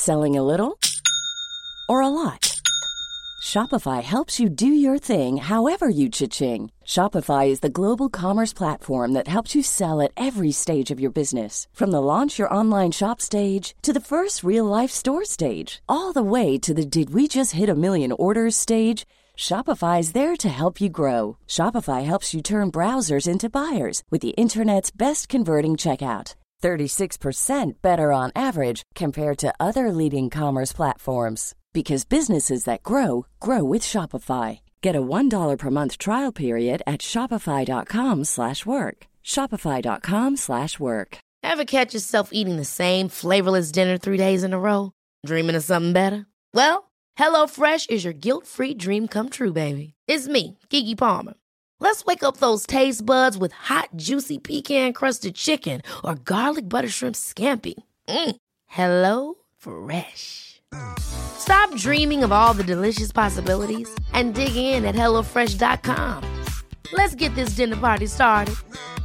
Selling a little or a lot? Shopify helps you do your thing however you cha-ching. Shopify is the global commerce platform that helps you sell at every stage of your business. From the launch your online shop stage to the first real-life store stage, all the way to the did we just hit a million orders stage. Shopify is there to help you grow. Shopify helps you turn browsers into buyers with the internet's best converting checkout. 36% better on average compared to other leading commerce platforms. Because businesses that grow, grow with Shopify. Get a $1 per month trial period at shopify.com/work. Shopify.com/work. Ever catch yourself eating the same flavorless dinner 3 days in a row? Dreaming of something better? Well, HelloFresh is your guilt-free dream come true, baby. It's me, Keke Palmer. Let's wake up those taste buds with hot, juicy pecan-crusted chicken or garlic butter shrimp scampi. Hello Fresh. Stop dreaming of all the delicious possibilities and dig in at HelloFresh.com. Let's get this dinner party started.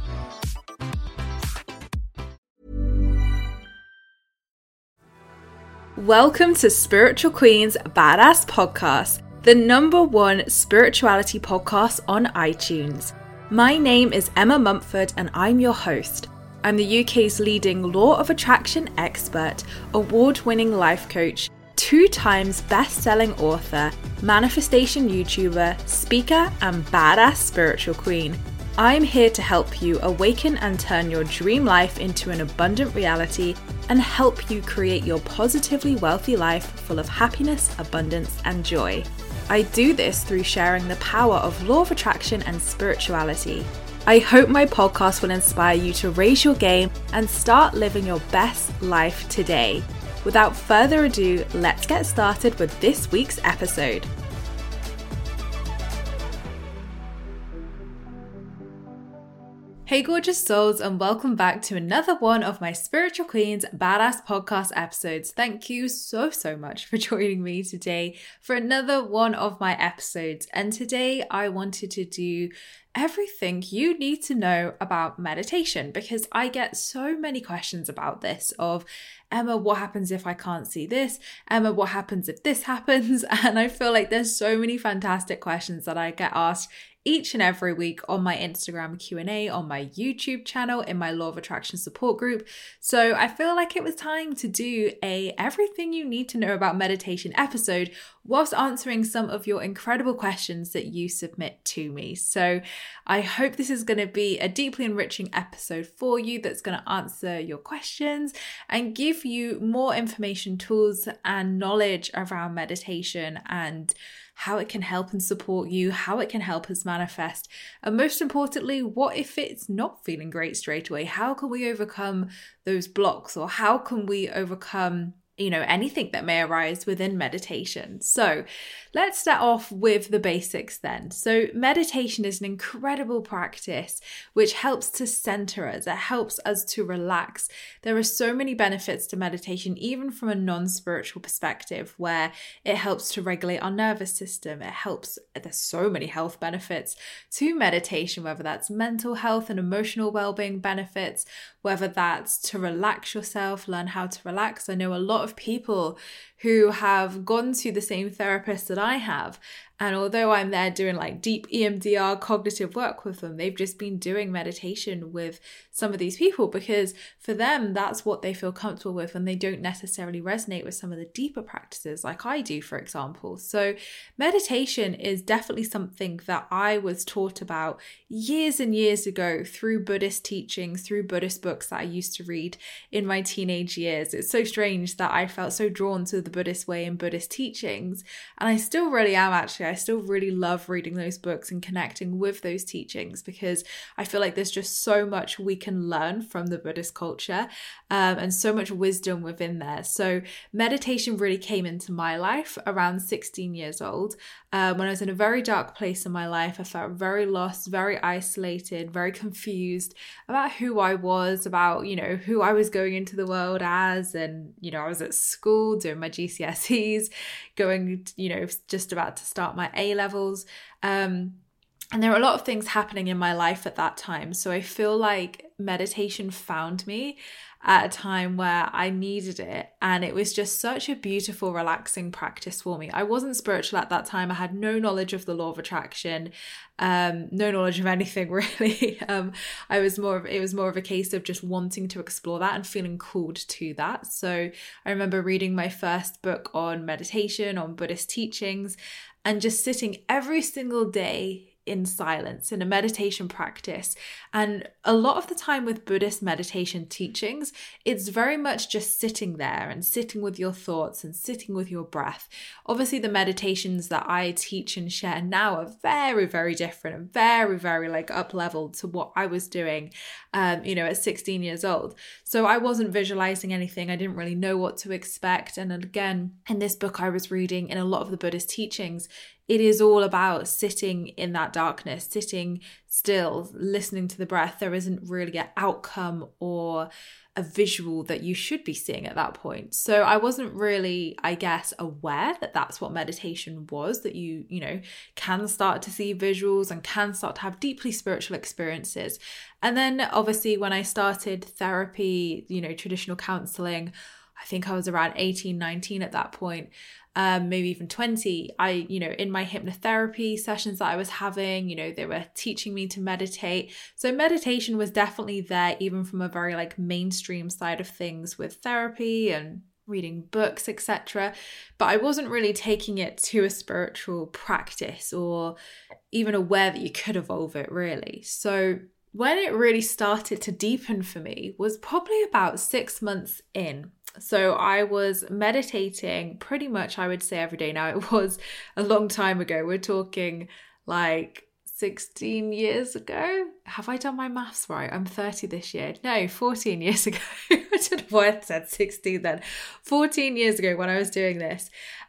Welcome to Spiritual Queen's Badass Podcast, the #1 spirituality podcast on iTunes. My name is Emma Mumford and I'm your host. I'm the UK's leading law of attraction expert, award-winning life coach, 2 times best-selling author, manifestation YouTuber, speaker, and badass spiritual queen. I'm here to help you awaken and turn your dream life into an abundant reality and help you create your positively wealthy life full of happiness, abundance, and joy. I do this through sharing the power of law of attraction and spirituality. I hope my podcast will inspire you to raise your game and start living your best life today. Without further ado, let's get started with this week's episode. Hey gorgeous souls, and welcome back to another one of my Spiritual Queens Badass Podcast episodes. Thank you so much for joining me today for another one of my episodes. And today I wanted to do everything you need to know about meditation, because I get so many questions about this of, Emma, what happens if I can't see this? Emma, what happens if this happens? And I feel like there's so many fantastic questions that I get asked each and every week on my Instagram Q&A, on my YouTube channel, in my Law of Attraction support group. So I feel like it was time to do a everything you need to know about meditation episode whilst answering some of your incredible questions that you submit to me. So I hope this is going to be a deeply enriching episode for you that's going to answer your questions and give you more information, tools, and knowledge around meditation and how it can help and support you, how it can help us manifest, and most importantly, what if it's not feeling great straight away? How can we overcome those blocks, or how can we overcome anything that may arise within meditation? So let's start off with the basics then. So meditation is an incredible practice which helps to center us. It helps us to relax. There are so many benefits to meditation, even from a non-spiritual perspective, where it helps to regulate our nervous system. There's so many health benefits to meditation, whether that's mental health and emotional well-being benefits, whether that's to relax yourself, learn how to relax. I know a lot of people who have gone to the same therapist that I have, and although I'm there doing like deep EMDR cognitive work with them, they've just been doing meditation with some of these people because for them that's what they feel comfortable with, and they don't necessarily resonate with some of the deeper practices like I do, for example. So meditation is definitely something that I was taught about years and years ago through Buddhist teachings, through Buddhist books that I used to read in my teenage years. It's so strange that I felt so drawn to the Buddhist way and Buddhist teachings, and I still really am actually. I still really love reading those books and connecting with those teachings because I feel like there's just so much we can learn from the Buddhist culture and so much wisdom within there. So meditation really came into my life around 16 years old. When I was in a very dark place in my life, I felt very lost, very isolated, very confused about who I was, about, who I was going into the world as. And, I was at school doing my GCSEs, going, just about to start my A-levels. And there were a lot of things happening in my life at that time. So I feel like meditation found me at a time where I needed it. And it was just such a beautiful, relaxing practice for me. I wasn't spiritual at that time. I had no knowledge of the law of attraction, no knowledge of anything really. It was more of a case of just wanting to explore that and feeling called to that. So I remember reading my first book on meditation, on Buddhist teachings, and just sitting every single day in silence in a meditation practice. And a lot of the time with Buddhist meditation teachings, it's very much just sitting there and sitting with your thoughts and sitting with your breath. Obviously, the meditations that I teach and share now are very, very different and very, very like up leveled to what I was doing, at 16 years old. So I wasn't visualizing anything. I didn't really know what to expect. And again, in this book I was reading, in a lot of the Buddhist teachings, it is all about sitting in that darkness, sitting still, listening to the breath. There isn't really an outcome or a visual that you should be seeing at that point. So I wasn't really, I guess, aware that that's what meditation was, that you can start to see visuals and can start to have deeply spiritual experiences. And then obviously when I started therapy, traditional counseling, I think I was around 18, 19 at that point. Maybe even 20, in my hypnotherapy sessions that I was having, they were teaching me to meditate. So meditation was definitely there, even from a very like mainstream side of things with therapy and reading books, etc. But I wasn't really taking it to a spiritual practice or even aware that you could evolve it really. So when it really started to deepen for me was probably about 6 months in. So I was meditating pretty much, I would say, every day. Now, it was a long time ago. We're talking like 16 years ago. Have I done my maths right? I'm 30 this year. No, 14 years ago. I don't know why I said 16 then. 14 years ago when I was doing this.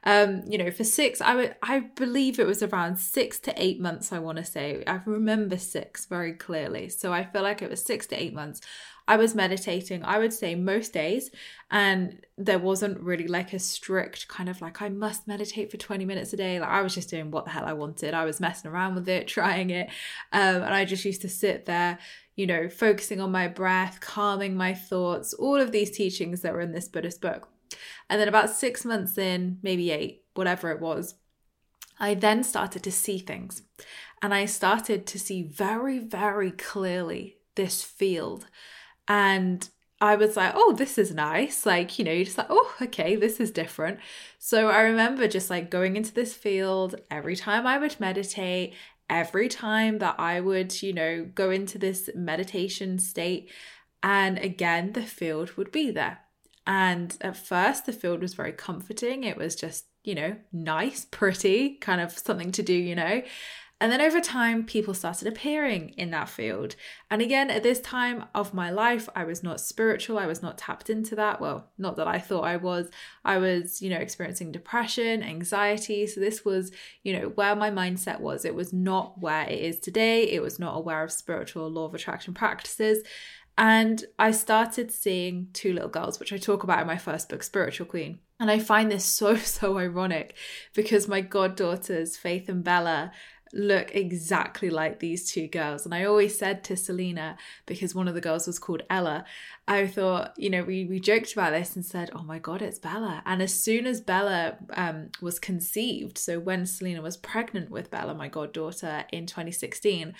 I believe it was around 6 to 8 months, I want to say. I remember 6 very clearly. So I feel like it was 6 to 8 months. I was meditating, I would say most days, and there wasn't really like a strict kind of like, I must meditate for 20 minutes a day. Like I was just doing what the hell I wanted. I was messing around with it, trying it. And I just used to sit there, focusing on my breath, calming my thoughts, all of these teachings that were in this Buddhist book. And then about 6 months in, maybe 8, whatever it was, I then started to see things. And I started to see very, very clearly this field. And I was like, oh, this is nice. Like, you're just like, oh, okay, this is different. So I remember just like going into this field every time I would meditate, every time that I would, go into this meditation state. And again, the field would be there. And at first, the field was very comforting. It was just, nice, pretty, kind of something to do, And then over time, people started appearing in that field. And again, at this time of my life, I was not spiritual. I was not tapped into that. Well, not that I thought I was. I was, experiencing depression, anxiety. So this was, where my mindset was. It was not where it is today. It was not aware of spiritual law of attraction practices. And I started seeing 2 little girls, which I talk about in my first book, Spiritual Queen. And I find this so ironic because my goddaughters, Faith and Bella, look exactly like these 2 girls. And I always said to Selena, because one of the girls was called Ella, I thought, we joked about this and said, oh my God, it's Bella. And as soon as Bella was conceived, so when Selena was pregnant with Bella, my goddaughter, in 2016,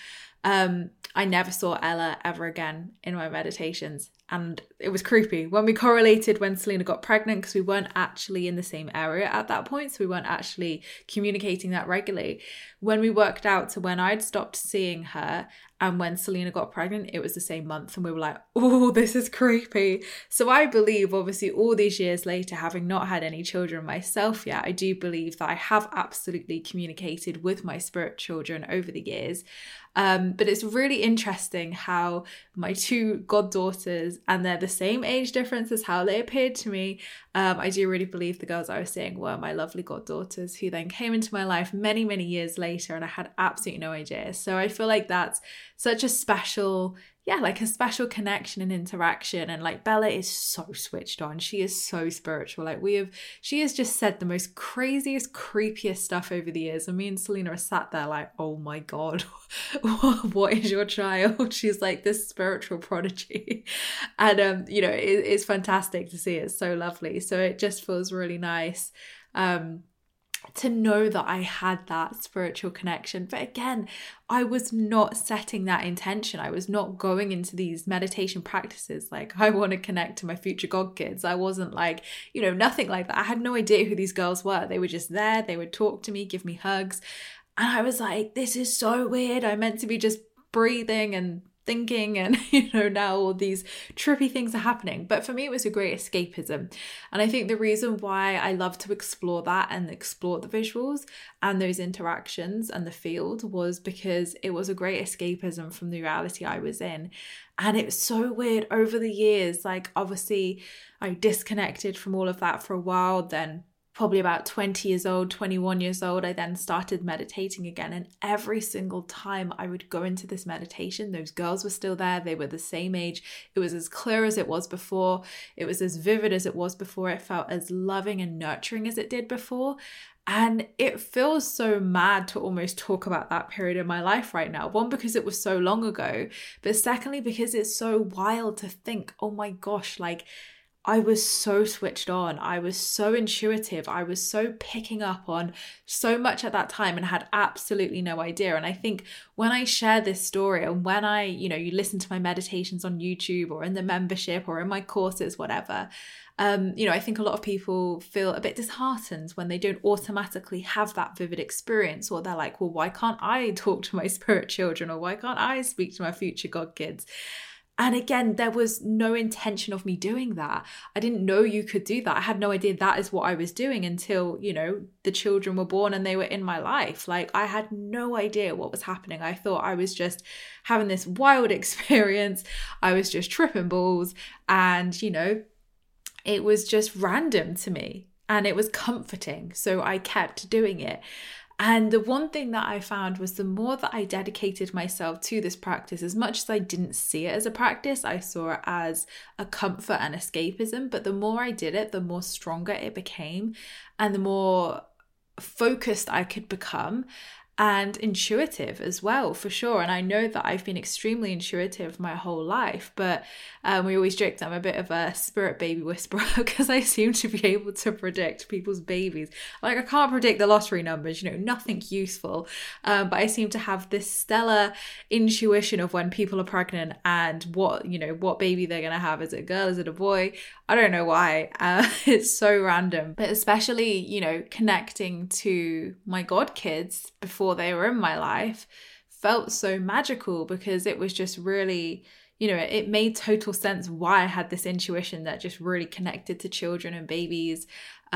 I never saw Ella ever again in my meditations. And it was creepy. When we correlated when Selena got pregnant, because we weren't actually in the same area at that point, so we weren't actually communicating that regularly. When we worked out to when I'd stopped seeing her and when Selena got pregnant, it was the same month. And we were like, oh, this is creepy. So I believe, obviously, all these years later, having not had any children myself yet, I do believe that I have absolutely communicated with my spirit children over the years. But it's really interesting how my 2 goddaughters, and they're the same age difference as how they appeared to me. I do really believe the girls I was seeing were my lovely goddaughters who then came into my life many, many years later, and I had absolutely no idea. So I feel like that's such a special like a special connection and interaction. And like Bella is so switched on. She is so spiritual. Like she has just said the most craziest, creepiest stuff over the years. And me and Selena are sat there like, oh my God, what is your child? She's like this spiritual prodigy. And, it's fantastic to see. It's so lovely. So it just feels really nice to know that I had that spiritual connection. But again, I was not setting that intention. I was not going into these meditation practices like, I want to connect to my future God kids. I wasn't like, nothing like that. I had no idea who these girls were. They were just there. They would talk to me, give me hugs. And I was like, this is so weird. I'm meant to be just breathing and thinking, and now all these trippy things are happening. But for me, it was a great escapism. And I think the reason why I love to explore that and explore the visuals and those interactions and the field was because it was a great escapism from the reality I was in. And it was so weird over the years. Like, obviously I disconnected from all of that for a while. Then probably about 20 years old, 21 years old, I then started meditating again. And every single time I would go into this meditation, those girls were still there. They were the same age. It was as clear as it was before. It was as vivid as it was before. It felt as loving and nurturing as it did before. And it feels so mad to almost talk about that period in my life right now. One, because it was so long ago, but secondly, because it's so wild to think, oh my gosh, like, I was so switched on. I was so intuitive. I was so picking up on so much at that time and had absolutely no idea. And I think when I share this story and when you listen to my meditations on YouTube or in the membership or in my courses, whatever, I think a lot of people feel a bit disheartened when they don't automatically have that vivid experience, or they're like, well, why can't I talk to my spirit children, or why can't I speak to my future God kids? And again, there was no intention of me doing that. I didn't know you could do that. I had no idea that is what I was doing until, the children were born and they were in my life. Like, I had no idea what was happening. I thought I was just having this wild experience. I was just tripping balls, and, it was just random to me, and it was comforting. So I kept doing it. And the one thing that I found was the more that I dedicated myself to this practice, as much as I didn't see it as a practice, I saw it as a comfort and escapism. But the more I did it, the more stronger it became, and the more focused I could become, and intuitive as well, for sure. And I know that I've been extremely intuitive my whole life, but we always joke that I'm a bit of a spirit baby whisperer because I seem to be able to predict people's babies. Like, I can't predict the lottery numbers, nothing useful, but I seem to have this stellar intuition of when people are pregnant and what baby they're gonna have. Is it a girl? Is it a boy? I don't know why. It's so random. But especially, connecting to my God kids before they were in my life felt so magical, because it was just really, it made total sense why I had this intuition that just really connected to children and babies.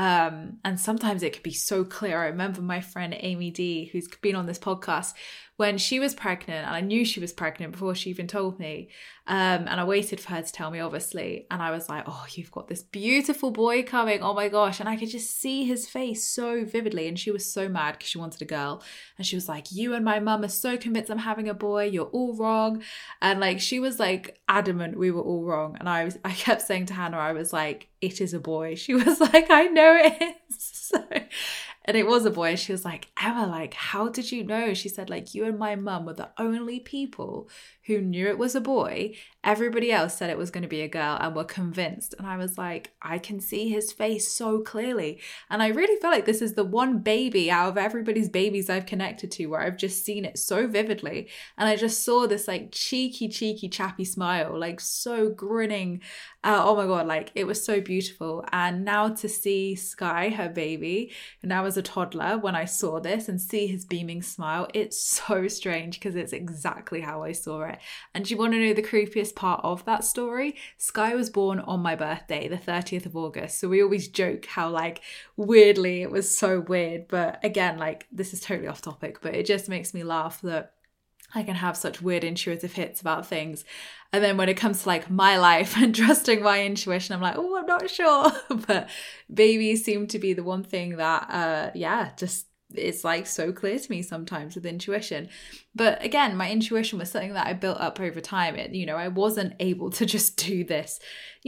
And sometimes it could be so clear. I remember my friend Amy D, who's been on this podcast, when she was pregnant, and I knew she was pregnant before she even told me. And I waited for her to tell me, obviously. And I was like, oh, you've got this beautiful boy coming. Oh my gosh. And I could just see his face so vividly. And she was so mad because she wanted a girl. And she was like, you and my mum are so convinced I'm having a boy. You're all wrong. And like, she was like adamant we were all wrong. And I kept saying to Hannah, I was like, it is a boy. She was like, I know it is. And it was a boy. She was like, Emma, like, how did you know? She said, like, you and my mum were the only people who knew it was a boy. Everybody else said it was going to be a girl and were convinced. And I was like, I can see his face so clearly. And I really feel like this is the one baby out of everybody's babies I've connected to where I've just seen it so vividly. And I just saw this like cheeky, chappy smile, like so grinning. Oh my God, like it was so beautiful. And now to see Sky, her baby, and now as a toddler, when I saw this and see his beaming smile, it's so strange because it's exactly how I saw it. And do you want to know the creepiest part of that story? Sky was born on my birthday, the 30th of August. So we always joke how like weirdly it was so weird. But again, like this is totally off topic, but it just makes me laugh that I can have such weird intuitive hits about things. And then when it comes to like my life and trusting my intuition, I'm like, oh, I'm not sure. But babies seem to be the one thing that, just it's like so clear to me sometimes with intuition. But again, my intuition was something that I built up over time. I wasn't able to just do this,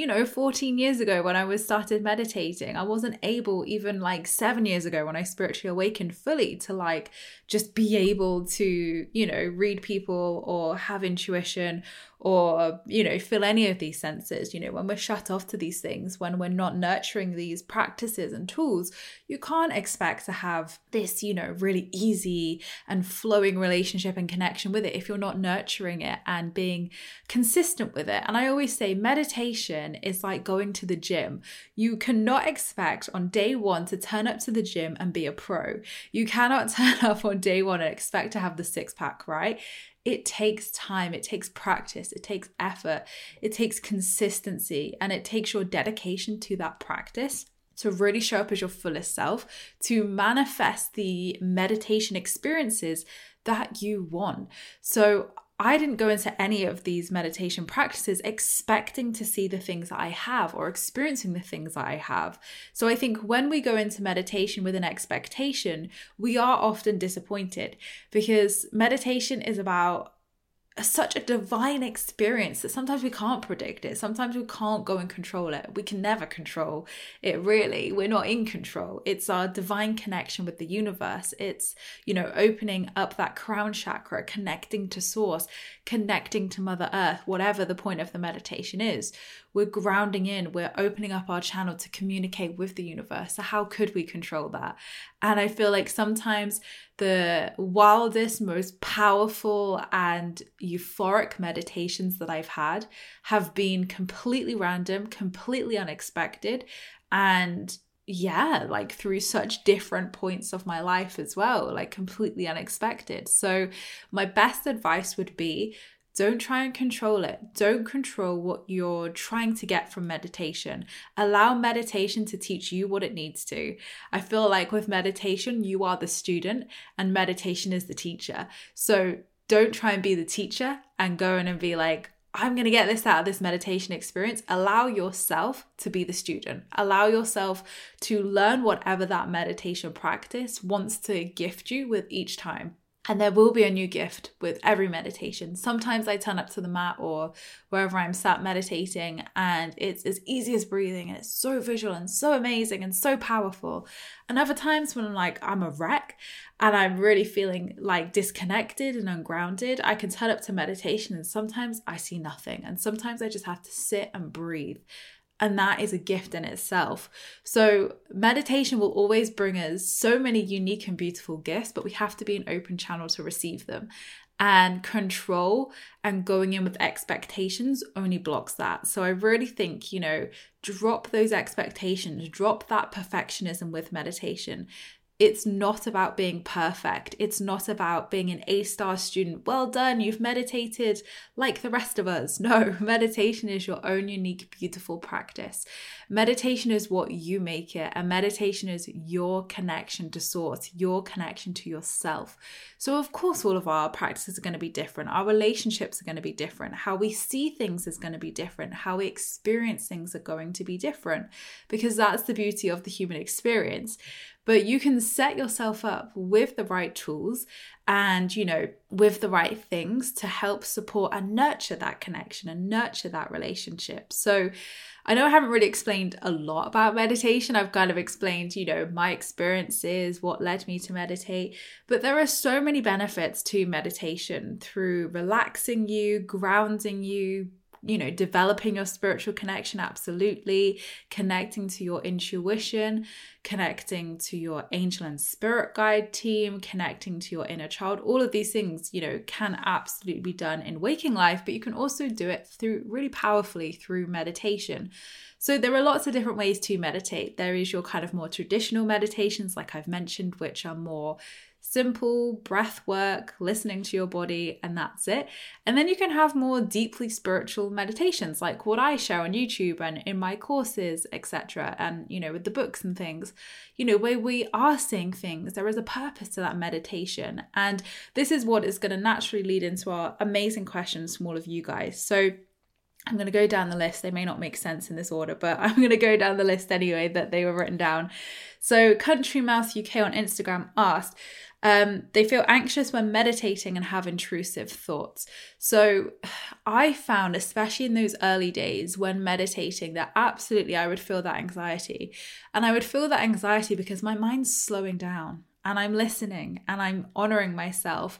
14 years ago when I started meditating. I wasn't able, even like 7 years ago when I spiritually awakened fully, to like just be able to, read people or have intuition or, feel any of these senses. When we're shut off to these things, when we're not nurturing these practices and tools, you can't expect to have this, really easy and flowing relationship and connection with it if you're not nurturing it and being consistent with it. And I always say meditation is like going to the gym. You cannot expect on day one to turn up to the gym and be a pro. You cannot turn up on day one and expect to have the six pack, right? It takes time, it takes practice, it takes effort, it takes consistency, and it takes your dedication to that practice to really show up as your fullest self, to manifest the meditation experiences that you want. So I didn't go into any of these meditation practices expecting to see the things that I have or experiencing the things that I have. So I think when we go into meditation with an expectation, we are often disappointed, because meditation is about such a divine experience that sometimes we can't predict it. Sometimes we can't go and control it. We can never control it, really. We're not in control. It's our divine connection with the universe. It's, opening up that crown chakra, connecting to source, connecting to Mother Earth, whatever the point of the meditation is. We're grounding in, we're opening up our channel to communicate with the universe. So how could we control that? And I feel like sometimes the wildest, most powerful and euphoric meditations that I've had have been completely random, completely unexpected, and like through such different points of my life as well, like completely unexpected. So my best advice would be, don't try and control it. Don't control what you're trying to get from meditation. Allow meditation to teach you what it needs to. I feel like with meditation, you are the student and meditation is the teacher. So don't try and be the teacher and go in and be like, I'm going to get this out of this meditation experience. Allow yourself to be the student. Allow yourself to learn whatever that meditation practice wants to gift you with each time. And there will be a new gift with every meditation. Sometimes I turn up to the mat or wherever I'm sat meditating and it's as easy as breathing and it's so visual and so amazing and so powerful. And other times when I'm a wreck and I'm really feeling like disconnected and ungrounded, I can turn up to meditation and sometimes I see nothing. And sometimes I just have to sit and breathe. And that is a gift in itself. So meditation will always bring us so many unique and beautiful gifts, but we have to be an open channel to receive them. And control and going in with expectations only blocks that. So I really think, drop those expectations, drop that perfectionism with meditation. It's not about being perfect. It's not about being an A-star student. Well done, you've meditated like the rest of us. No, meditation is your own unique, beautiful practice. Meditation is what you make it, and meditation is your connection to source, your connection to yourself. So of course, all of our practices are going to be different. Our relationships are going to be different. How we see things is going to be different. How we experience things are going to be different, because that's the beauty of the human experience. But you can set yourself up with the right tools and, with the right things to help support and nurture that connection and nurture that relationship. So I know I haven't really explained a lot about meditation. I've kind of explained, my experiences, what led me to meditate. But there are so many benefits to meditation through relaxing you, grounding you, developing your spiritual connection, absolutely, connecting to your intuition, connecting to your angel and spirit guide team, connecting to your inner child. All of these things, can absolutely be done in waking life, but you can also do it really powerfully through meditation. So there are lots of different ways to meditate. There is your kind of more traditional meditations, like I've mentioned, which are more simple breath work, listening to your body, and that's it. And then you can have more deeply spiritual meditations like what I share on YouTube and in my courses, etc. And, with the books and things, where we are seeing things, there is a purpose to that meditation. And this is what is going to naturally lead into our amazing questions from all of you guys. So I'm going to go down the list. They may not make sense in this order, but I'm going to go down the list anyway that they were written down. So Country Mouth UK on Instagram asked, they feel anxious when meditating and have intrusive thoughts. So I found, especially in those early days when meditating, that absolutely I would feel that anxiety. And I would feel that anxiety because my mind's slowing down and I'm listening and I'm honoring myself.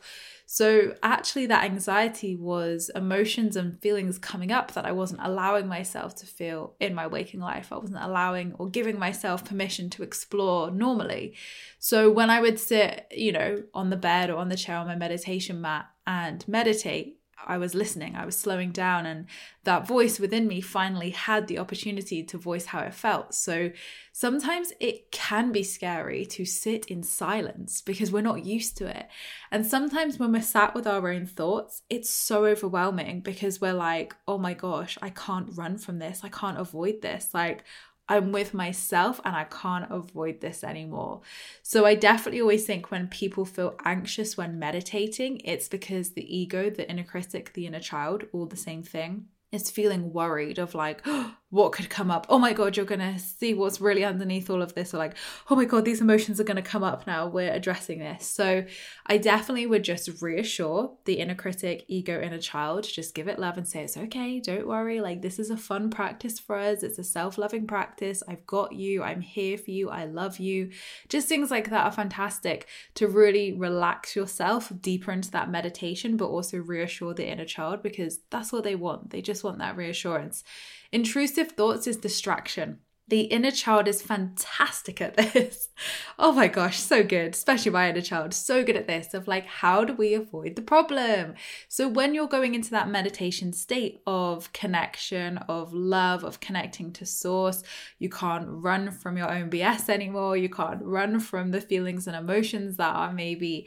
So actually that anxiety was emotions and feelings coming up that I wasn't allowing myself to feel in my waking life. I wasn't allowing or giving myself permission to explore normally. So when I would sit, on the bed or on the chair on my meditation mat and meditate, I was listening, I was slowing down, and that voice within me finally had the opportunity to voice how it felt. So sometimes it can be scary to sit in silence because we're not used to it. And sometimes when we're sat with our own thoughts, it's so overwhelming because we're like, oh my gosh, I can't run from this. I can't avoid this. Like, I'm with myself and I can't avoid this anymore. So I definitely always think when people feel anxious when meditating, it's because the ego, the inner critic, the inner child, all the same thing, is feeling worried of like, oh, what could come up? Oh my God, you're going to see what's really underneath all of this. Or like, oh my God, these emotions are going to come up now. We're addressing this. So I definitely would just reassure the inner critic, ego, inner child, just give it love and say, it's okay. Don't worry. Like, this is a fun practice for us. It's a self-loving practice. I've got you. I'm here for you. I love you. Just things like that are fantastic to really relax yourself deeper into that meditation, but also reassure the inner child because that's what they want. They just want that reassurance. Intrusive thoughts is distraction. The inner child is fantastic at this. Oh my gosh, so good, especially my inner child, so good at this of like, how do we avoid the problem? So when you're going into that meditation state of connection, of love, of connecting to source, you can't run from your own BS anymore. You can't run from the feelings and emotions that are maybe,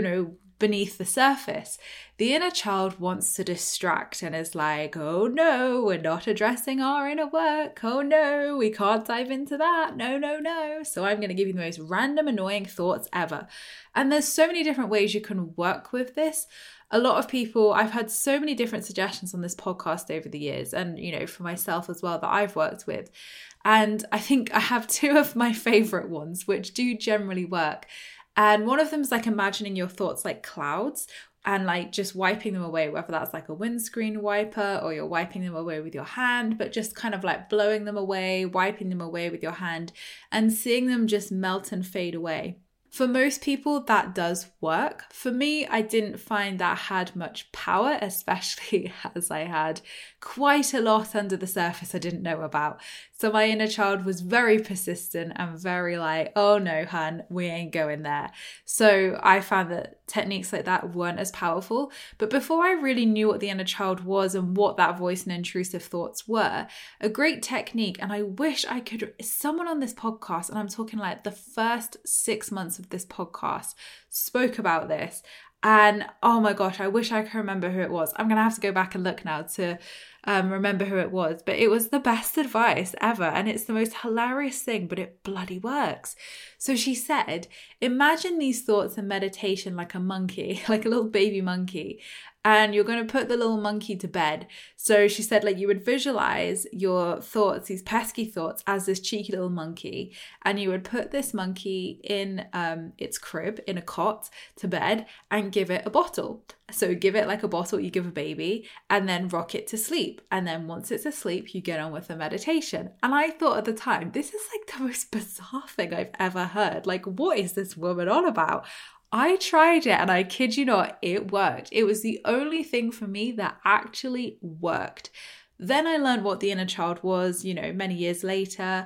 beneath the surface. The inner child wants to distract and is like, oh no, we're not addressing our inner work. Oh no, we can't dive into that. No. So I'm going to give you the most random, annoying thoughts ever. And there's so many different ways you can work with this. A lot of people, I've had so many different suggestions on this podcast over the years and, for myself as well that I've worked with. And I think I have two of my favorite ones, which do generally work. And one of them is like imagining your thoughts like clouds and like just wiping them away, whether that's like a windscreen wiper or you're wiping them away with your hand, but just kind of like blowing them away, wiping them away with your hand and seeing them just melt and fade away. For most people, that does work. For me, I didn't find that had much power, especially as I had quite a lot under the surface I didn't know about. So my inner child was very persistent and very like, oh no, hun, we ain't going there. So I found that techniques like that weren't as powerful. But before I really knew what the inner child was and what that voice and intrusive thoughts were, a great technique, and I wish I could, someone on this podcast, and I'm talking like the first 6 months of this podcast, spoke about this. And oh my gosh, I wish I could remember who it was. I'm going to have to go back and look now to remember who it was. But it was the best advice ever. And it's the most hilarious thing, but it bloody works. So she said, imagine these thoughts in meditation like a monkey, like a little baby monkey. And you're going to put the little monkey to bed. So she said, like, you would visualize your thoughts, these pesky thoughts, as this cheeky little monkey. And you would put this monkey in its crib, in a cot, to bed, and give it a bottle. So give it like a bottle you give a baby, and then rock it to sleep. And then once it's asleep, you get on with the meditation. And I thought at the time, this is like the most bizarre thing I've ever heard. Like, what is this woman on about? I tried it and I kid you not, it worked. It was the only thing for me that actually worked. Then I learned what the inner child was, many years later.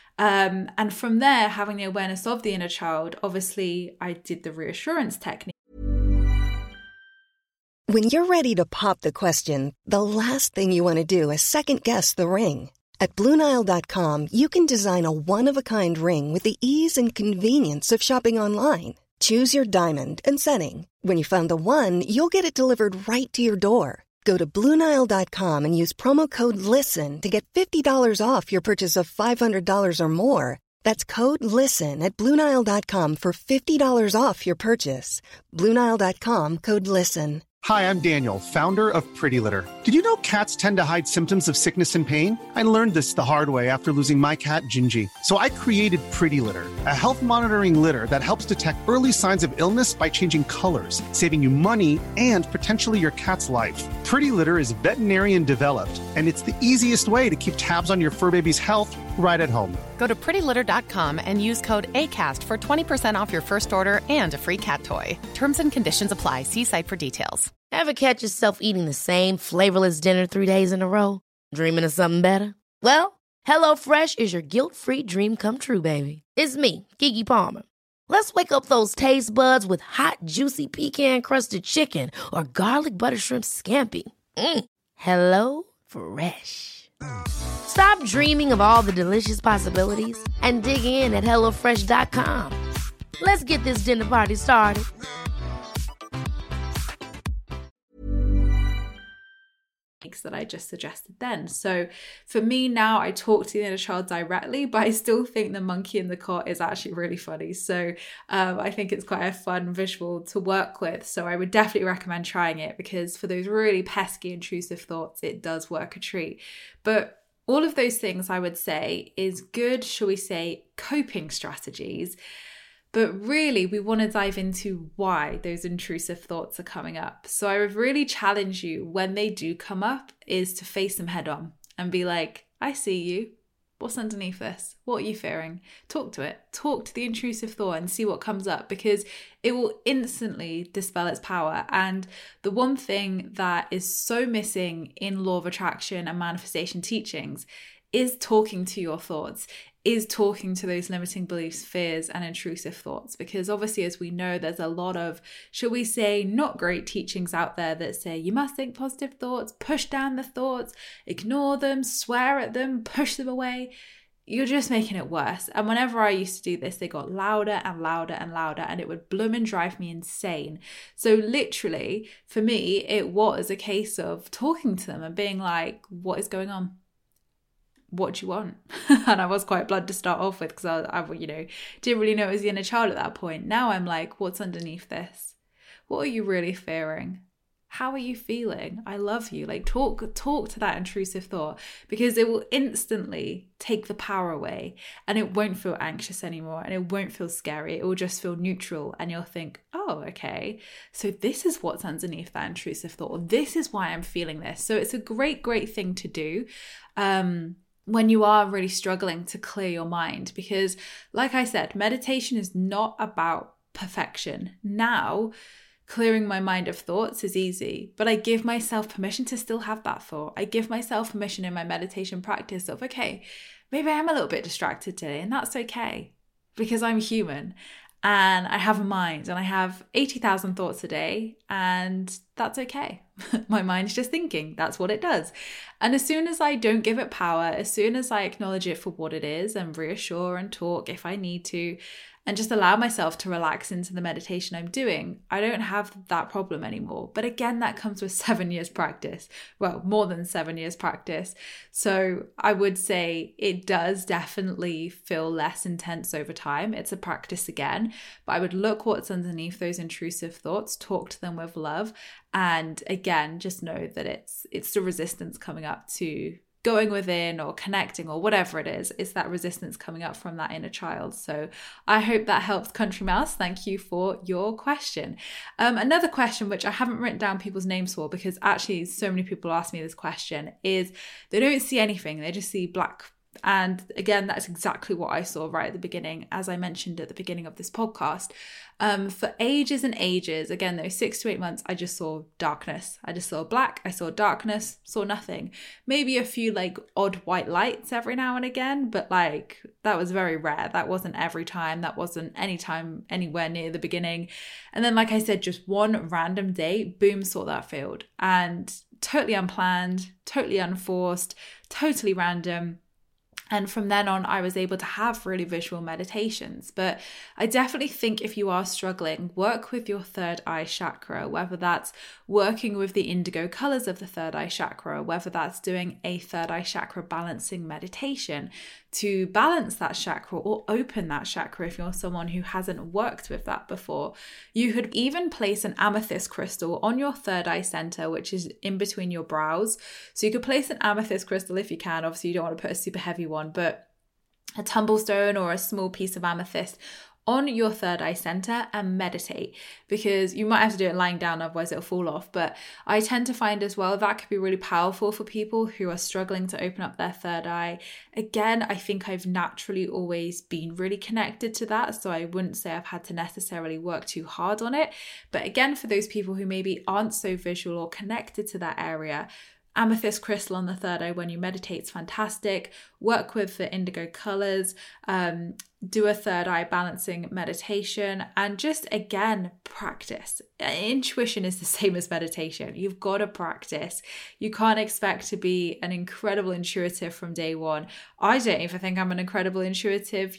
And from there, having the awareness of the inner child, obviously I did the reassurance technique. When you're ready to pop the question, the last thing you want to do is second guess the ring. At BlueNile.com, you can design a one-of-a-kind ring with the ease and convenience of shopping online. Choose your diamond and setting. When you find the one, you'll get it delivered right to your door. Go to BlueNile.com and use promo code LISTEN to get $50 off your purchase of $500 or more. That's code LISTEN at BlueNile.com for $50 off your purchase. BlueNile.com, code LISTEN. Hi, I'm Daniel, founder of Pretty Litter. Did you know cats tend to hide symptoms of sickness and pain? I learned this the hard way after losing my cat, Gingy. So I created Pretty Litter, a health monitoring litter that helps detect early signs of illness by changing colors, saving you money and potentially your cat's life. Pretty Litter is veterinarian developed, and it's the easiest way to keep tabs on your fur baby's health right at home. Go to prettylitter.com and use code ACAST for 20% off your first order and a free cat toy. Terms and conditions apply. See site for details. Ever catch yourself eating the same flavorless dinner 3 days in a row? Dreaming of something better? Well, HelloFresh is your guilt-free dream come true, baby. It's me, Keke Palmer. Let's wake up those taste buds with hot, juicy pecan-crusted chicken or garlic butter shrimp scampi. Hello Fresh. Stop dreaming of all the delicious possibilities and dig in at HelloFresh.com. Let's get this dinner party started. That I just suggested then. So for me now, I talk to the inner child directly, but I still think the monkey in the cot is actually really funny. So I think it's quite a fun visual to work with. So I would definitely recommend trying it, because for those really pesky, intrusive thoughts, it does work a treat. But all of those things I would say is good, shall we say, coping strategies. But really, we want to dive into why those intrusive thoughts are coming up. So I would really challenge you, when they do come up, is to face them head on and be like, I see you. What's underneath this? What are you fearing? Talk to it. Talk to the intrusive thought and see what comes up, because it will instantly dispel its power. And the one thing that is so missing in law of attraction and manifestation teachings is talking to your thoughts, is talking to those limiting beliefs, fears, and intrusive thoughts. Because obviously, as we know, there's a lot of, shall we say, not great teachings out there that say you must think positive thoughts, push down the thoughts, ignore them, swear at them, push them away. You're just making it worse. And whenever I used to do this, they got louder and louder and louder, and it would bloom and drive me insane. So literally, for me, it was a case of talking to them and being like, what is going on? What do you want? And I was quite blunt to start off with, because I didn't really know it was the inner child at that point. Now I'm like, what's underneath this? What are you really fearing? How are you feeling? I love you. Like, talk to that intrusive thought, because it will instantly take the power away, and it won't feel anxious anymore, and it won't feel scary. It will just feel neutral, and you'll think, oh, okay, so this is what's underneath that intrusive thought, or this is why I'm feeling this. So it's a great thing to do when you are really struggling to clear your mind, because like I said, meditation is not about perfection. Now, clearing my mind of thoughts is easy, but I give myself permission to still have that thought. I give myself permission in my meditation practice of, okay, maybe I am a little bit distracted today, and that's okay, because I'm human and I have a mind, and I have 80,000 thoughts a day, and that's okay. My mind's just thinking. That's what it does. And as soon as I don't give it power, as soon as I acknowledge it for what it is and reassure and talk if I need to, and just allow myself to relax into the meditation I'm doing, I don't have that problem anymore. But again, that comes with 7 years practice. Well, more than 7 years practice. So I would say it does definitely feel less intense over time. It's a practice again, but I would look what's underneath those intrusive thoughts, talk to them with love. And again, just know that it's the resistance coming up to going within or connecting or whatever it is. It's that resistance coming up from that inner child. So I hope that helps, Country Mouse. Thank you for your question. Another question, which I haven't written down people's names for, because actually so many people ask me this question, is they don't see anything. They just see black. And again, that's exactly what I saw right at the beginning, as I mentioned at the beginning of this podcast. For ages and ages, again, those 6 to 8 months, I just saw darkness. I just saw black, I saw darkness, saw nothing. Maybe a few like odd white lights every now and again, but like that was very rare. That wasn't every time. That wasn't any time anywhere near the beginning. And then, like I said, just one random day, boom, saw that field. And totally unplanned, totally unforced, totally random. And from then on, I was able to have really visual meditations. But I definitely think if you are struggling, work with your third eye chakra, whether that's working with the indigo colors of the third eye chakra, whether that's doing a third eye chakra balancing meditation to balance that chakra or open that chakra if you're someone who hasn't worked with that before. You could even place an amethyst crystal on your third eye center, which is in between your brows. So you could place an amethyst crystal if you can. Obviously, you don't want to put a super heavy one, but a tumblestone or a small piece of amethyst on your third eye center and meditate, because you might have to do it lying down, otherwise it'll fall off. But I tend to find as well that could be really powerful for people who are struggling to open up their third eye. Again, I think I've naturally always been really connected to that, so I wouldn't say I've had to necessarily work too hard on it. But again, for those people who maybe aren't so visual or connected to that area, amethyst crystal on the third eye when you meditate is fantastic. Work with the indigo colors, do a third eye balancing meditation, and just again, practice. Intuition is the same as meditation. You've got to practice. You can't expect to be an incredible intuitive from day one. I don't even think I'm an incredible intuitive,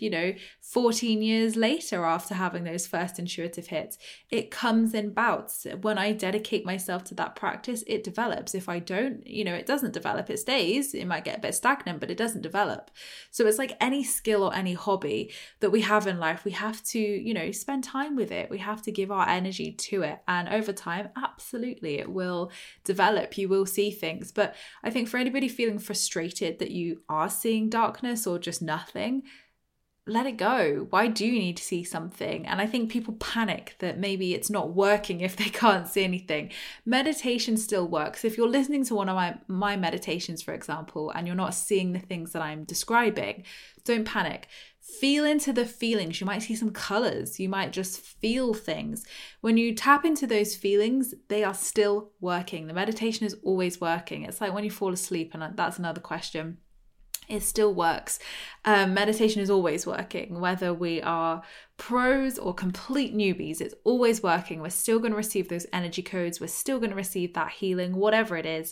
14 years later after having those first intuitive hits. It comes in bouts. When I dedicate myself to that practice, it develops. If I don't, it doesn't develop. It stays. It might get a bit stagnant, but it doesn't develop. So it's like any skill or any hobby that we have in life, we have to, spend time with it. We have to give our energy to it. And over time, absolutely, it will develop. You will see things. But I think for anybody feeling frustrated that you are seeing darkness or just nothing, let it go. Why do you need to see something? And I think people panic that maybe it's not working if they can't see anything. Meditation still works. If you're listening to one of my meditations, for example, and you're not seeing the things that I'm describing, don't panic. Feel into the feelings. You might see some colors. You might just feel things. When you tap into those feelings, they are still working. The meditation is always working. It's like when you fall asleep, and that's another question. It still works. Meditation is always working, whether we are pros or complete newbies, it's always working. We're still going to receive those energy codes. We're still going to receive that healing, whatever it is.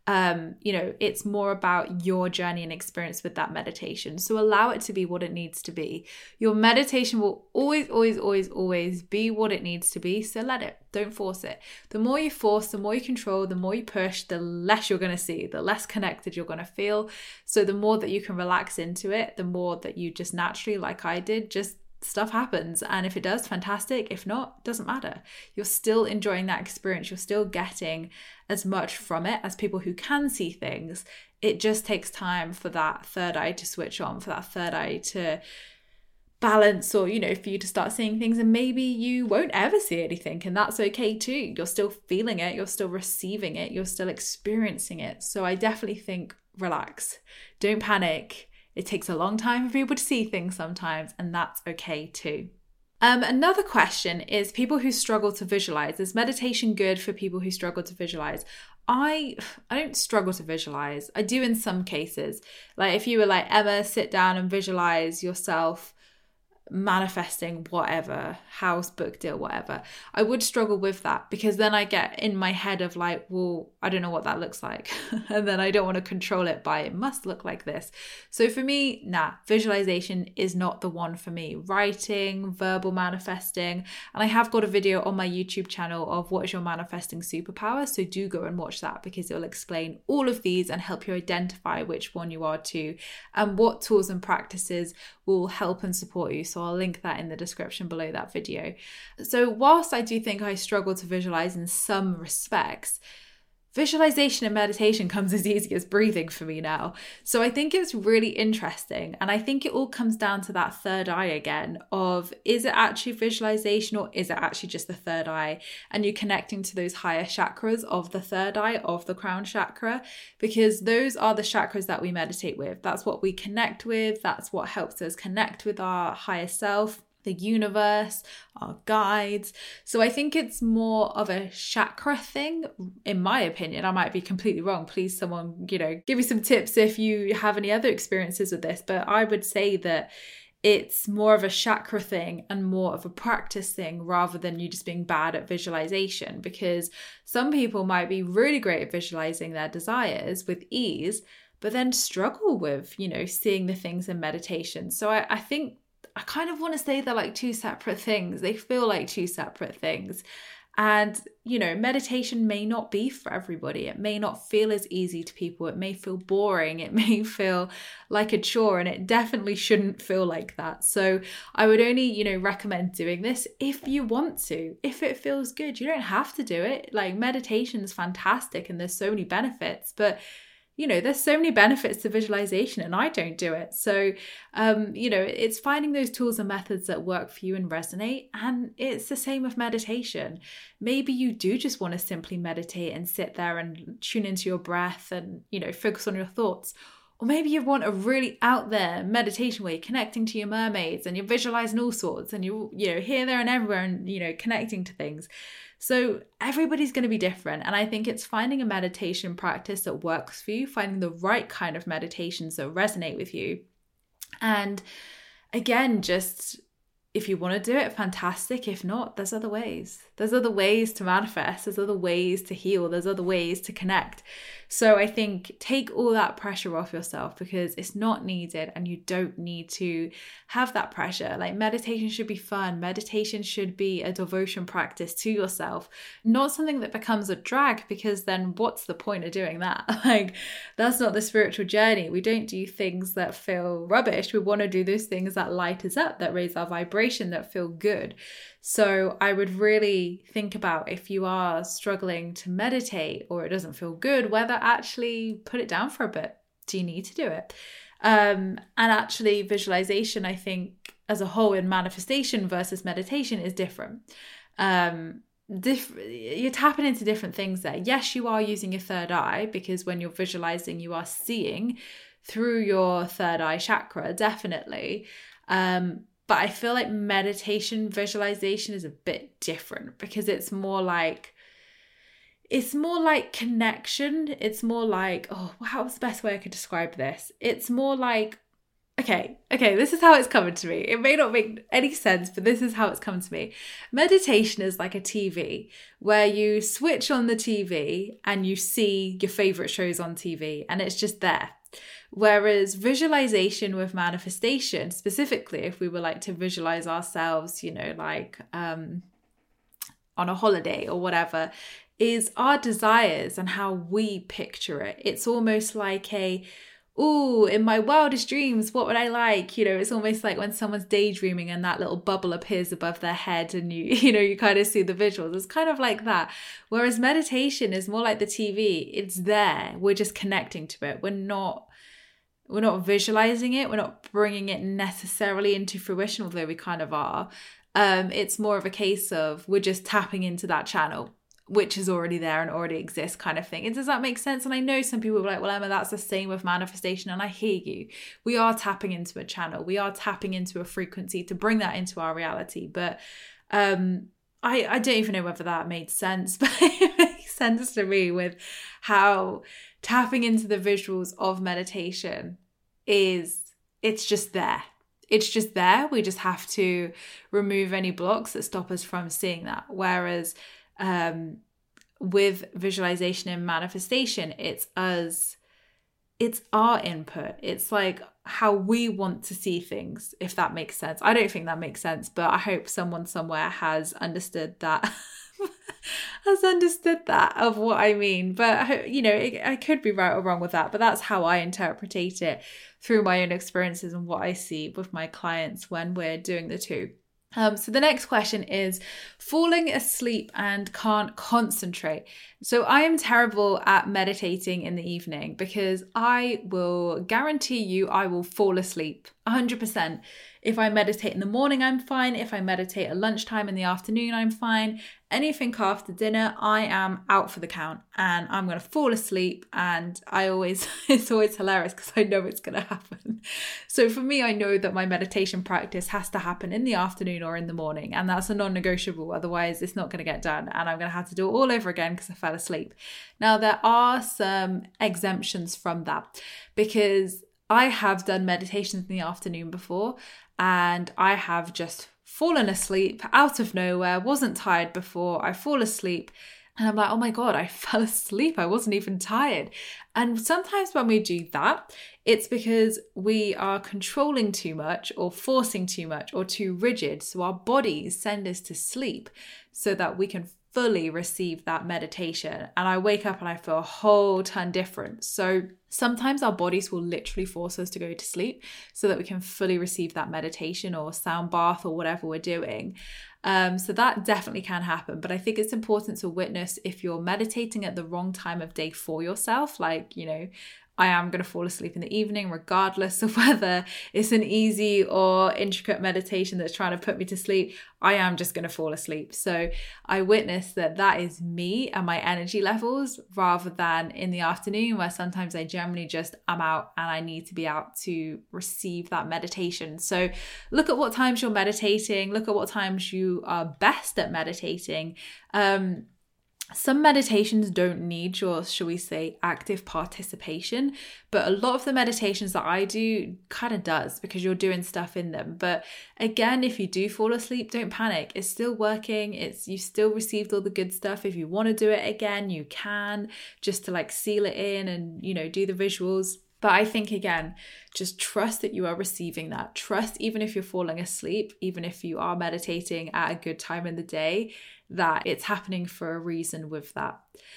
It's more about your journey and experience with that meditation. So allow it to be what it needs to be. Your meditation will always be what it needs to be. So let it. Don't force it. The more you force, the more you control, the more you push, the less you're going to see, the less connected you're going to feel. So the more that you can relax into it, the more that you just naturally, like I did, just stuff happens. And if it does, fantastic. If not, doesn't matter. You're still enjoying that experience. You're still getting as much from it as people who can see things. It just takes time for that third eye to switch on, for that third eye to balance, or, for you to start seeing things. And maybe you won't ever see anything, and that's okay too. You're still feeling it. You're still receiving it. You're still experiencing it. So I definitely think relax. Don't panic. It takes a long time for people to see things sometimes, and that's okay too. Another question is people who struggle to visualize. Is meditation good for people who struggle to visualize? I don't struggle to visualize. I do in some cases. Like if you were like, Emma, sit down and visualize yourself manifesting whatever, house, book deal, whatever, I would struggle with that, because then I get in my head of like, well, I don't know what that looks like. And then I don't want to control it by it must look like this. So for me, visualization is not the one for me. Writing, verbal manifesting, and I have got a video on my YouTube channel of what is your manifesting superpower. So do go and watch that, because it will explain all of these and help you identify which one you are too, and what tools and practices will help and support you. So I'll link that in the description below that video. So whilst I do think I struggle to visualize in some respects, visualization and meditation comes as easy as breathing for me now. So I think it's really interesting. And I think it all comes down to that third eye again of, is it actually visualization or is it actually just the third eye? And you're connecting to those higher chakras of the third eye, of the crown chakra, because those are the chakras that we meditate with. That's what we connect with. That's what helps us connect with our higher self, the universe, our guides. So I think it's more of a chakra thing, in my opinion. I might be completely wrong. Please, someone, give me some tips if you have any other experiences with this. But I would say that it's more of a chakra thing and more of a practice thing, rather than you just being bad at visualization, because some people might be really great at visualizing their desires with ease, but then struggle with, seeing the things in meditation. So I think I kind of want to say they're like two separate things. They feel like two separate things. And, meditation may not be for everybody. It may not feel as easy to people. It may feel boring. It may feel like a chore, and it definitely shouldn't feel like that. So I would only, recommend doing this if you want to, if it feels good. You don't have to do it. Like, meditation is fantastic and there's so many benefits, but there's so many benefits to visualization and I don't do it. So, it's finding those tools and methods that work for you and resonate. And it's the same with meditation. Maybe you do just want to simply meditate and sit there and tune into your breath and, focus on your thoughts. Or maybe you want a really out there meditation where you're connecting to your mermaids and you're visualizing all sorts and you're, here, there and everywhere and, connecting to things. So everybody's going to be different. And I think it's finding a meditation practice that works for you, finding the right kind of meditations that resonate with you. And again, just if you want to do it, fantastic. If not, there's other ways. There's other ways to manifest. There's other ways to heal. There's other ways to connect. So I think take all that pressure off yourself because it's not needed and you don't need to have that pressure. Like, meditation should be fun. Meditation should be a devotion practice to yourself, not something that becomes a drag, because then what's the point of doing that? Like, that's not the spiritual journey. We don't do things that feel rubbish. We want to do those things that light us up, that raise our vibration, that feel good. So I would really think about, if you are struggling to meditate or it doesn't feel good, whether actually put it down for a bit. Do you need to do it? And actually visualization, I think as a whole in manifestation versus meditation is different. You're tapping into different things there. Yes, you are using your third eye, because when you're visualizing, you are seeing through your third eye chakra, definitely. But I feel like meditation visualization is a bit different because it's more like connection. It's more like, how's the best way I could describe this? It's more like, okay, this is how it's coming to me. It may not make any sense, but this is how it's come to me. Meditation is like a TV where you switch on the TV and you see your favorite shows on TV and it's just there. Whereas visualization with manifestation, specifically, if we were like to visualize ourselves, on a holiday or whatever, is our desires and how we picture it. It's almost like in my wildest dreams, what would I like? It's almost like when someone's daydreaming and that little bubble appears above their head and you kind of see the visuals. It's kind of like that. Whereas meditation is more like the TV. It's there. We're just connecting to it. We're not visualizing it. We're not bringing it necessarily into fruition, although we kind of are. It's more of a case of we're just tapping into that channel, which is already there and already exists, kind of thing. And does that make sense? And I know some people are like, well, Emma, that's the same with manifestation. And I hear you. We are tapping into a channel. We are tapping into a frequency to bring that into our reality. But I don't even know whether that made sense, but it makes sense to me with how tapping into the visuals of meditation it's just there. It's just there. We just have to remove any blocks that stop us from seeing that. Whereas with visualization and manifestation, it's our input. It's like how we want to see things, if that makes sense. I don't think that makes sense, but I hope someone somewhere has understood that. Of what I mean. But I could be right or wrong with that, but that's how I interpret it through my own experiences and what I see with my clients when we're doing the two. So the next question is falling asleep and can't concentrate. So I am terrible at meditating in the evening because I will guarantee you I will fall asleep 100%. If I meditate in the morning, I'm fine. If I meditate at lunchtime in the afternoon, I'm fine. Anything after dinner, I am out for the count and I'm going to fall asleep. And it's always hilarious because I know it's going to happen. So for me, I know that my meditation practice has to happen in the afternoon or in the morning. And that's a non-negotiable. Otherwise, it's not going to get done. And I'm going to have to do it all over again because I fell asleep. Now, there are some exemptions from that because I have done meditations in the afternoon before and I have just fallen asleep out of nowhere, wasn't tired before, I fall asleep And I'm like, oh my God, I fell asleep. I wasn't even tired. And sometimes when we do that, it's because we are controlling too much or forcing too much or too rigid. So our bodies send us to sleep so that we can fully receive that meditation. And I wake up and I feel a whole ton different. So sometimes our bodies will literally force us to go to sleep so that we can fully receive that meditation or sound bath or whatever we're doing. So that definitely can happen. But I think it's important to witness if you're meditating at the wrong time of day for yourself, like, I am going to fall asleep in the evening, regardless of whether it's an easy or intricate meditation that's trying to put me to sleep. I am just going to fall asleep. So I witness that is me and my energy levels, rather than in the afternoon where sometimes I generally just am out and I need to be out to receive that meditation. So look at what times you're meditating. Look at what times you are best at meditating. Some meditations don't need your, shall we say, active participation, but a lot of the meditations that I do kind of does, because you're doing stuff in them. But again, if you do fall asleep, don't panic. It's still working. You still received all the good stuff. If you want to do it again, you can, just to seal it in and, do the visuals. But I think, again, just trust that you are receiving that. Trust, even if you're falling asleep, even if you are meditating at a good time in the day, that it's happening for a reason with that.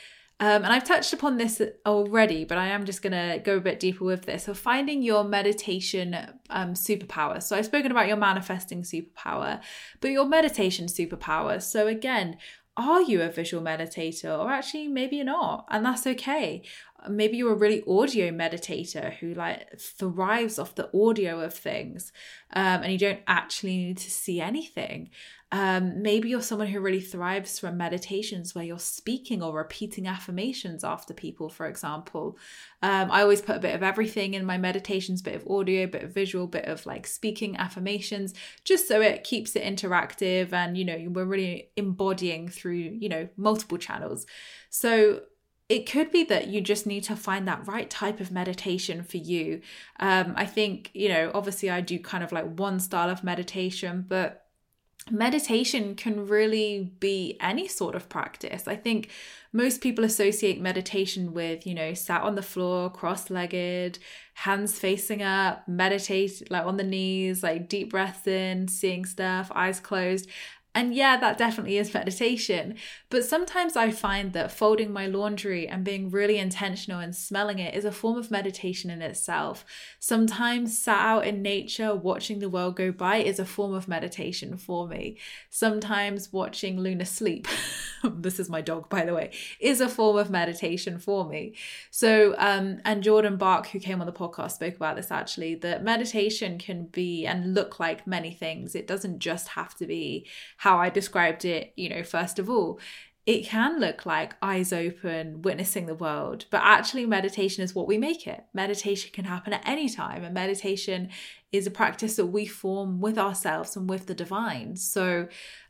And I've touched upon this already, but I am just going to go a bit deeper with this. So finding your meditation superpower. So I've spoken about your manifesting superpower, but your meditation superpower. So again, are you a visual meditator, or actually maybe you're not, and that's okay. Maybe you're a really audio meditator who thrives off the audio of things, and you don't actually need to see anything. Maybe you're someone who really thrives from meditations where you're speaking or repeating affirmations after people, for example. I always put a bit of everything in my meditations, bit of audio, bit of visual, bit of speaking affirmations, just so it keeps it interactive and, we're really embodying through, multiple channels. So it could be that you just need to find that right type of meditation for you. I think, obviously I do kind of one style of meditation, but meditation can really be any sort of practice. I think most people associate meditation with, sat on the floor, cross-legged, hands facing up, meditate on the knees, deep breaths in, seeing stuff, eyes closed. And yeah, that definitely is meditation. But sometimes I find that folding my laundry and being really intentional and smelling it is a form of meditation in itself. Sometimes sat out in nature, watching the world go by is a form of meditation for me. Sometimes watching Luna sleep, this is my dog, by the way, is a form of meditation for me. So, and Jordan Bach, who came on the podcast, spoke about this actually, that meditation can be and look like many things. It doesn't just have to be how I described it, first of all. It can look like eyes open, witnessing the world, but actually meditation is what we make it. Meditation can happen at any time, and meditation is a practice that we form with ourselves and with the divine. So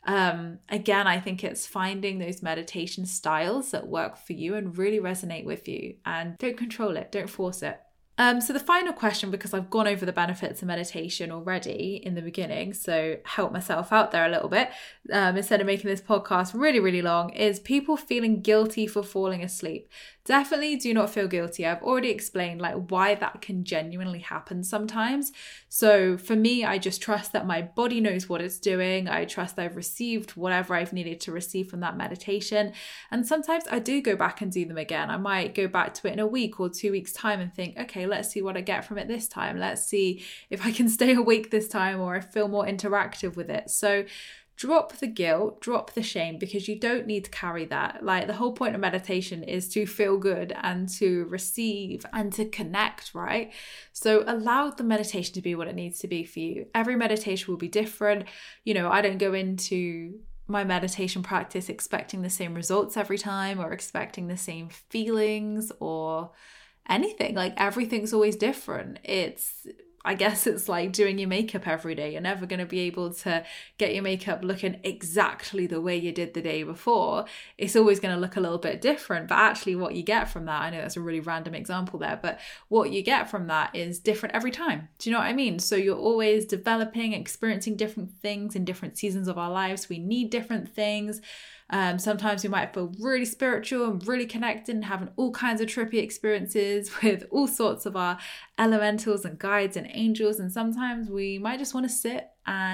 again, I think it's finding those meditation styles that work for you and really resonate with you, and don't control it, don't force it. So the final question, because I've gone over the benefits of meditation already in the beginning, so help myself out there a little bit, instead of making this podcast really, really long, is people feeling guilty for falling asleep. Definitely do not feel guilty. I've already explained why that can genuinely happen sometimes. So for me, I just trust that my body knows what it's doing. I trust I've received whatever I've needed to receive from that meditation. And sometimes I do go back and do them again. I might go back to it in a week or 2 weeks' time and think, okay, let's see what I get from it this time. Let's see if I can stay awake this time or I feel more interactive with it. So drop the guilt, drop the shame, because you don't need to carry that. The whole point of meditation is to feel good and to receive and to connect, right? So allow the meditation to be what it needs to be for you. Every meditation will be different. I don't go into my meditation practice expecting the same results every time or expecting the same feelings or anything. Everything's always different. I guess it's like doing your makeup every day. You're never going to be able to get your makeup looking exactly the way you did the day before. It's always going to look a little bit different. But actually what you get from that, I know that's a really random example there, but what you get from that is different every time. Do you know what I mean? So you're always developing, experiencing different things in different seasons of our lives. We need different things. Sometimes we might feel really spiritual and really connected and having all kinds of trippy experiences with all sorts of our elementals and guides and angels. And sometimes we might just want to sit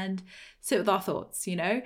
with our thoughts, you know.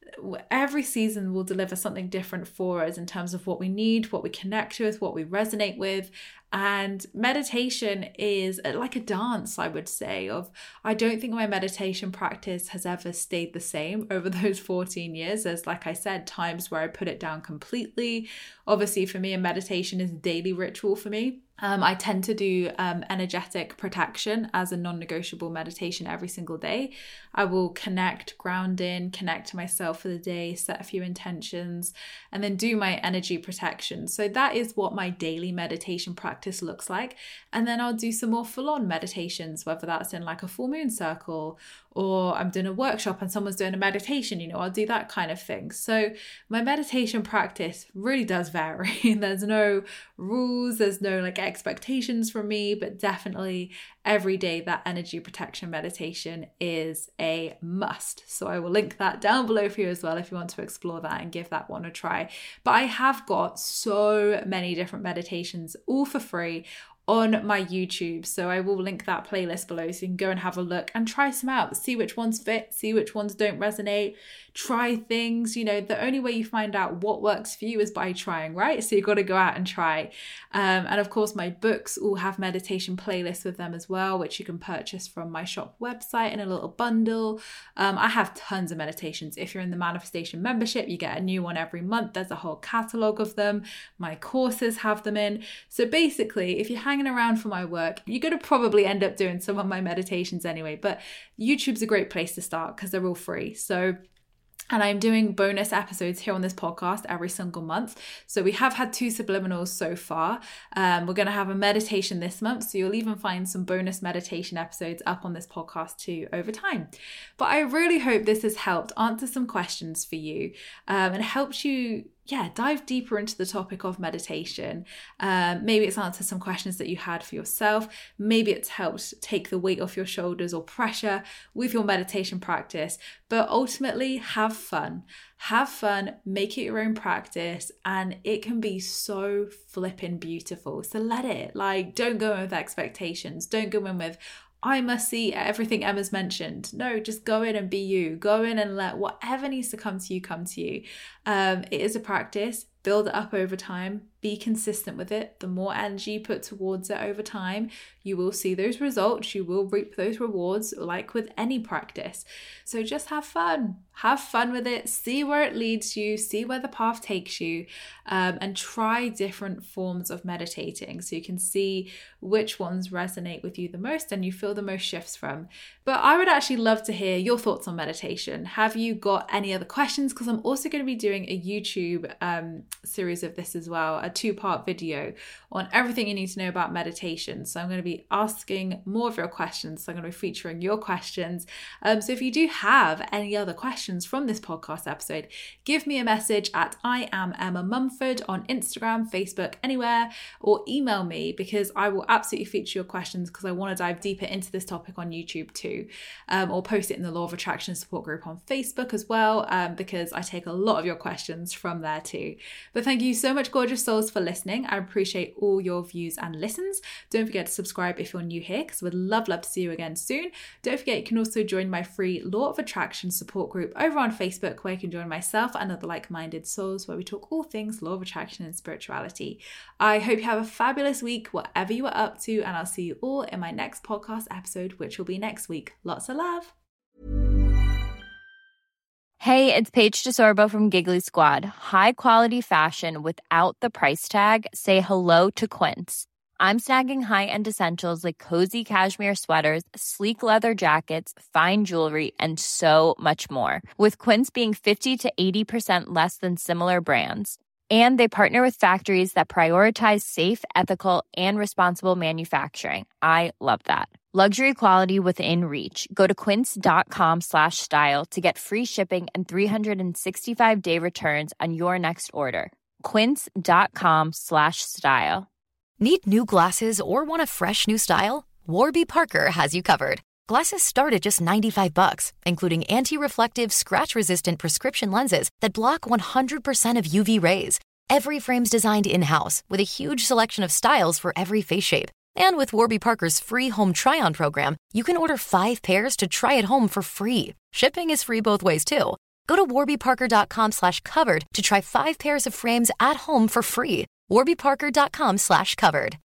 Every season will deliver something different for us in terms of what we need, what we connect with, what we resonate with. And meditation is like a dance, I would say. I don't think my meditation practice has ever stayed the same over those 14 years. There's, like I said, times where I put it down completely. Obviously, for me, a meditation is a daily ritual for me. I tend to do energetic protection as a non-negotiable meditation every single day. I will ground in, connect to myself for the day, set a few intentions, and then do my energy protection. So that is what my daily meditation practice looks like. And then I'll do some more full-on meditations, whether that's in like a full moon circle, or I'm doing a workshop and someone's doing a meditation, you know, I'll do that kind of thing. So my meditation practice really does vary. There's no rules, there's no like expectations from me, but definitely every day that energy protection meditation is a must. So I will link that down below for you as well if you want to explore that and give that one a try. But I have got so many different meditations all for free on my YouTube. So I will link that playlist below so you can go and have a look and try some out, see which ones fit, see which ones don't resonate, try things. You know, the only way you find out what works for you is by trying, right? So you've got to go out and try. And of course, my books all have meditation playlists with them as well, which you can purchase from my shop website in a little bundle. I have tons of meditations. If you're in the Manifestation membership, you get a new one every month. There's a whole catalog of them. My courses have them in. So basically, if you're hanging around for my work, you're going to probably end up doing some of my meditations anyway. But YouTube's a great place to start because they're all free. And I'm doing bonus episodes here on this podcast every single month. So we have had 2 subliminals so far. We're going to have a meditation this month. So you'll even find some bonus meditation episodes up on this podcast too over time. But I really hope this has helped answer some questions for you and helped you dive deeper into the topic of meditation. Maybe it's answered some questions that you had for yourself. Maybe it's helped take the weight off your shoulders or pressure with your meditation practice. But ultimately, have fun. Have fun, make it your own practice, and it can be so flippin' beautiful. So let it. Don't go in with expectations. Don't go in with, I must see everything Emma's mentioned. No, just go in and be you. Go in and let whatever needs to come to you, come to you. It is a practice. Build it up over time. Be consistent with it. The more energy you put towards it over time, you will see those results. You will reap those rewards, like with any practice. So just have fun. Have fun with it. See where it leads you. See where the path takes you. And try different forms of meditating so you can see which ones resonate with you the most and you feel the most shifts from. But I would actually love to hear your thoughts on meditation. Have you got any other questions? Because I'm also going to be doing a YouTube series of this as well, a 2-part video on everything you need to know about meditation. So I'm going to be asking more of your questions. So I'm going to be featuring your questions. So if you do have any other questions from this podcast episode, give me a message at I am Emma Mumford on Instagram, Facebook, anywhere, or email me because I will absolutely feature your questions because I want to dive deeper into this topic on YouTube too, or post it in the Law of Attraction support group on Facebook as well, because I take a lot of your questions from there too. But thank you so much, gorgeous souls, for listening. I appreciate all your views and listens. Don't forget to subscribe if you're new here because we'd love to see you again soon. Don't forget you can also join my free Law of Attraction support group over on Facebook where you can join myself and other like-minded souls where we talk all things Law of Attraction and spirituality. I hope you have a fabulous week, whatever you are up to, and I'll see you all in my next podcast episode, which will be next week. Lots of love. Hey, it's Paige DeSorbo from Giggly Squad. High quality fashion without the price tag. Say hello to Quince. I'm snagging high-end essentials like cozy cashmere sweaters, sleek leather jackets, fine jewelry, and so much more. With Quince being 50 to 80% less than similar brands. And they partner with factories that prioritize safe, ethical, and responsible manufacturing. I love that. Luxury quality within reach. Go to quince.com/style to get free shipping and 365-day returns on your next order. Quince.com/style. Need new glasses or want a fresh new style? Warby Parker has you covered. Glasses start at just $95, including anti-reflective, scratch-resistant prescription lenses that block 100% of UV rays. Every frame's designed in-house with a huge selection of styles for every face shape. And with Warby Parker's free home try-on program, you can order 5 pairs to try at home for free. Shipping is free both ways, too. Go to warbyparker.com/covered to try 5 pairs of frames at home for free. warbyparker.com/covered.